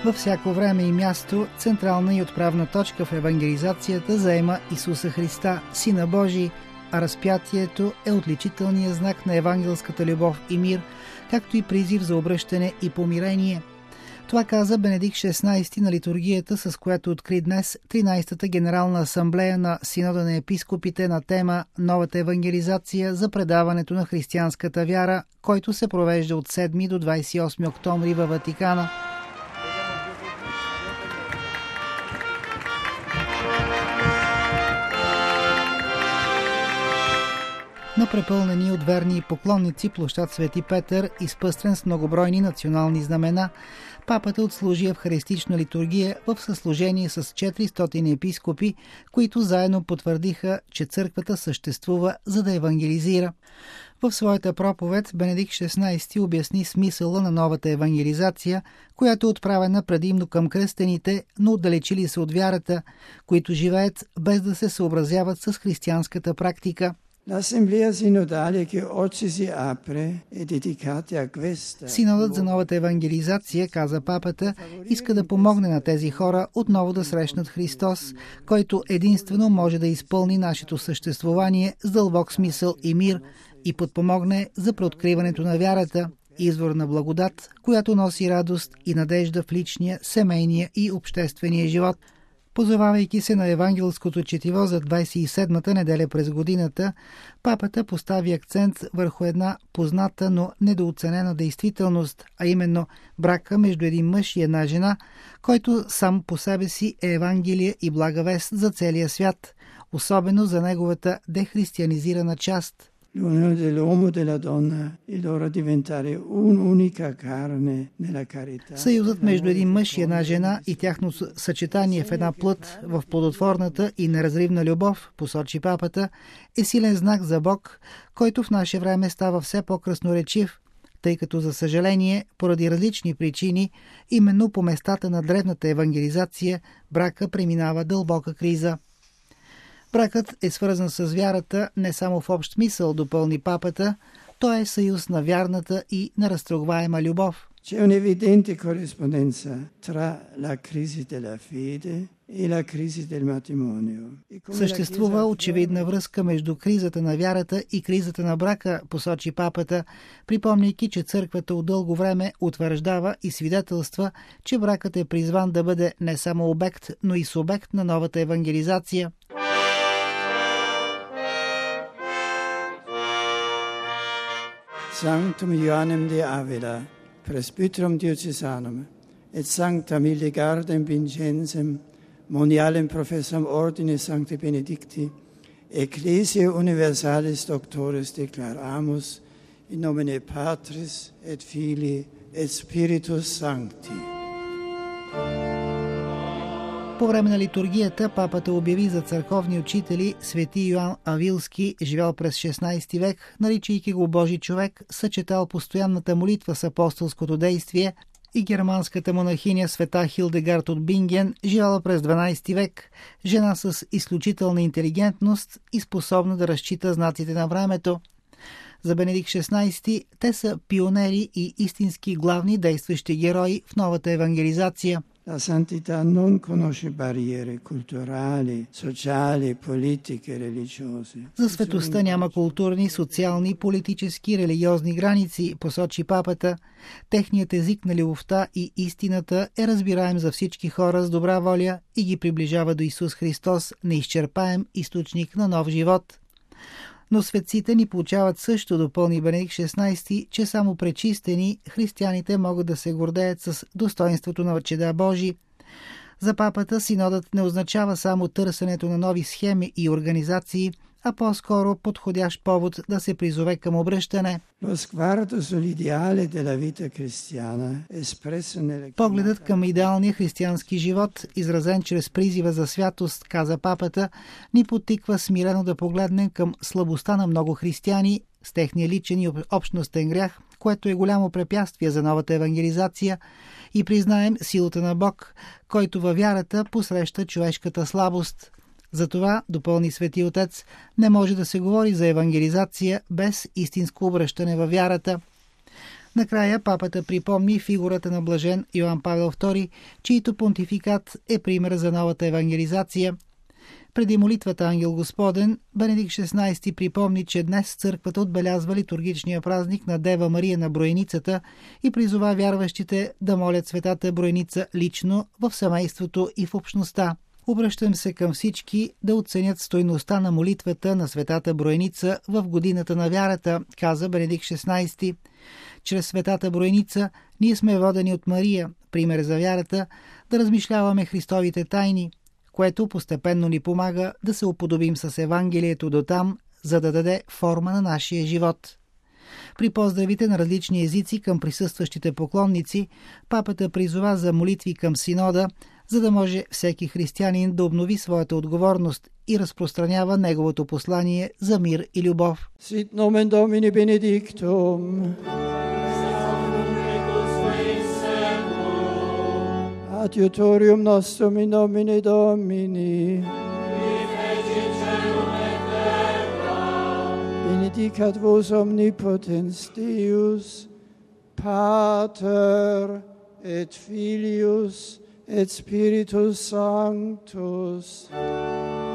Във всяко време и място централна и отправна точка в евангелизацията заема Исуса Христа, Сина Божий, а разпятието е отличителният знак на евангелската любов и мир, както и призив за обръщане и помирение. Това каза Бенедикт XVI на литургията, с която откри днес 13-та Генерална асамблея на Синода на епископите на тема «Новата евангелизация за предаването на християнската вяра», който се провежда от 7 до 28 октомври във Ватикана. На препълнени от верни поклонници площад Свети Петър, изпъстрен с многобройни национални знамена, папата отслужи евхаристична литургия в съслужение с 400 епископи, които заедно потвърдиха, че църквата съществува, за да евангелизира. В своята проповед Бенедикт XVI обясни смисъла на новата евангелизация, която е отправена предимно към кръстените, но отдалечили се от вярата, които живеят без да се съобразяват с християнската практика. Синодът за новата евангелизация, каза папата, иска да помогне на тези хора отново да срещнат Христос, който единствено може да изпълни нашето съществувание с дълбок смисъл и мир и подпомогне за преоткриването на вярата, извор на благодат, която носи радост и надежда в личния, семейния и обществения живот. Позовавайки се на евангелското четиво за 27-та неделя през годината, папата постави акцент върху една позната, но недооценена действителност, а именно брака между един мъж и една жена, който сам по себе си е Евангелие и блага вест за целия свят, особено за неговата дехристиянизирана част. Съюзът между един мъж и една жена и тяхното съчетание в една плът в плодотворната и неразривна любов, посочи папата, е силен знак за Бог, който в наше време става все по-красноречив, тъй като, за съжаление, поради различни причини, именно по местата на древната евангелизация, брака преминава дълбока криза. Бракът е свързан с вярата не само в общ смисъл, допълни папата, той е съюз на вярната и неразтрогваема любов. Съществува очевидна връзка между кризата на вярата и кризата на брака, посочи папата, припомняйки, че църквата от дълго време утвърждава и свидетелства, че бракът е призван да бъде не само обект, но и субект на новата евангелизация. Sanctum Ioannem de Avila, Presbyterum Diocesanum, et Sanctam Hildegardem Vincenzem, Monialem Professorum Ordine Sancti Benedicti, Ecclesiae Universalis Doctores declaramus, in nomine Patris et Filii et Spiritus Sancti. По време на литургията папата обяви за църковни учители свети Йоан Авилски, живял през 16 век, наричайки го Божи човек, съчетал постоянната молитва с апостолското действие, и германската монахиня света Хилдегард от Бинген, живяла през 12 век, жена с изключителна интелигентност и способна да разчита знаците на времето. За Бенедикт XVI те са пионери и истински главни действащи герои в новата евангелизация. La santità non conosce barriere culturali, sociali, politiche, religiose. За светостта няма културни, социални, политически, религиозни граници, посочи папата. Техният език на любовта и истината е разбираем за всички хора с добра воля и ги приближава до Исус Христос, неизчерпаем източник на нов живот. Но светците ни получават също, допълни Бенедикт XVI, че само пречистени християните могат да се гордеят с достоинството на чеда Божи. За папата синодът не означава само търсенето на нови схеми и организации, а по-скоро подходящ повод да се призове към обръщане. Погледът към идеалния християнски живот, изразен чрез призива за святост, каза папата, ни подтиква смирено да погледнем към слабостта на много християни с техния личен и общностен грях, което е голямо препятствие за новата евангелизация, и признаем силата на Бог, който във вярата посреща човешката слабост. Затова, допълни Свети Отец, не може да се говори за евангелизация без истинско обръщане във вярата. Накрая папата припомни фигурата на блажен Йоан Павел II, чийто понтификат е пример за новата евангелизация. Преди молитвата Ангел Господен, Бенедикт XVI припомни, че днес църквата отбелязва литургичния празник на Дева Мария на Броеницата и призова вярващите да молят Светата Броеница лично, в семейството и в общността. Обръщам се към всички да оценят стойността на молитвата на Светата Броеница в годината на вярата, каза Бенедикт XVI. Чрез Светата Броеница ние сме водени от Мария, пример за вярата, да размишляваме Христовите тайни, което постепенно ни помага да се уподобим с Евангелието до там, за да даде форма на нашия живот. При поздравите на различни езици към присъстващите поклонници, папата призова за молитви към синода, за да може всеки християнин да обнови своята отговорност и разпространява неговото послание за мир и любов. Sit nomen Domini benedictum. Adiutorium nostrum in nomine Domini. Benedicat vos omnipotens Deus, Pater et Filius et Spiritus Sanctus.